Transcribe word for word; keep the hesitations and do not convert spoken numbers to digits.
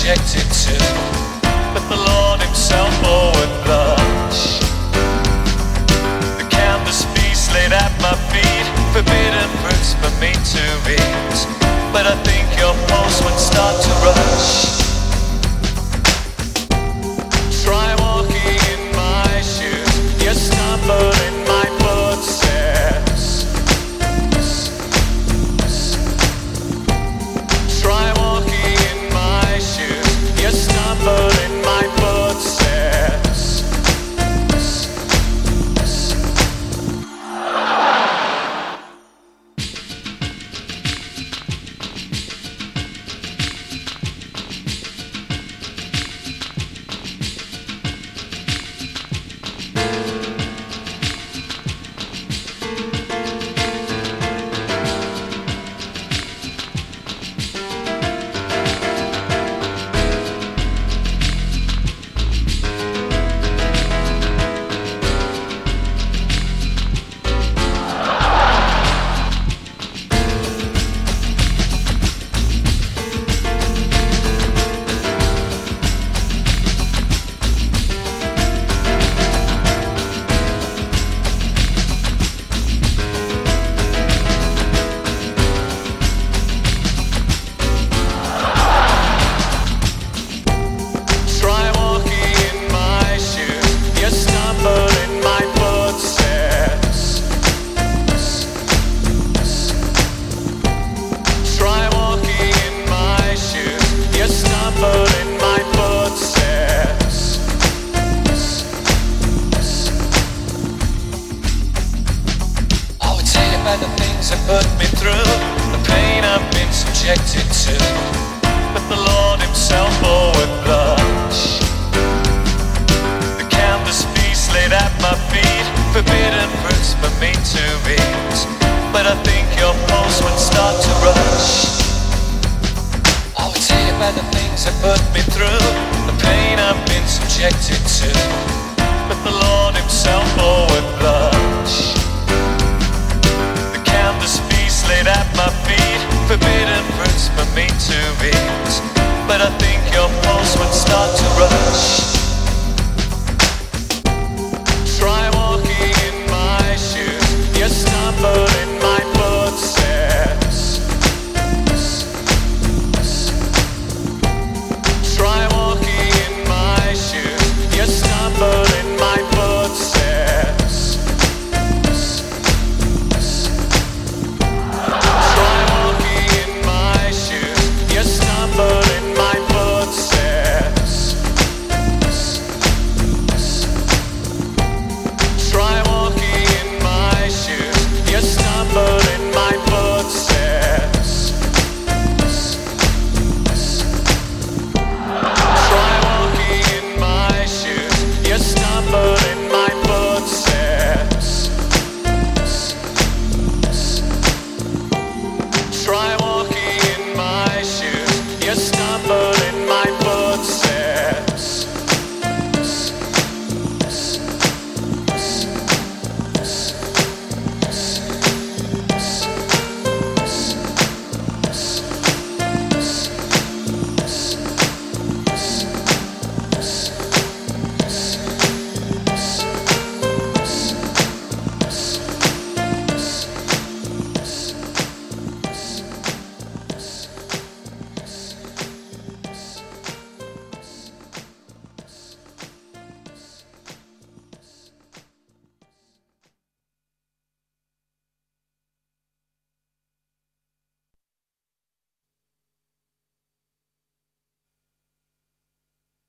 subjected to, but the Lord himself would blush. The canvas piece laid at my feet, forbidden fruits for me to eat, but I think your pulse would start to rush. Try walking in my shoes, you stumble in my footsteps. Try walking in my shoes, you stumble in my footsteps. The things have put me through, the pain I've been subjected to, but the Lord himself would blush. The canvas piece laid at my feet, forbidden fruits for me to eat, but I think your pulse would start to rush. I would tell you about the things that put me through, the pain I've been subjected to, but the Lord himself would blush. Canvas piece laid at my feet, forbidden fruits for me to eat, but I think your pulse would start to rush.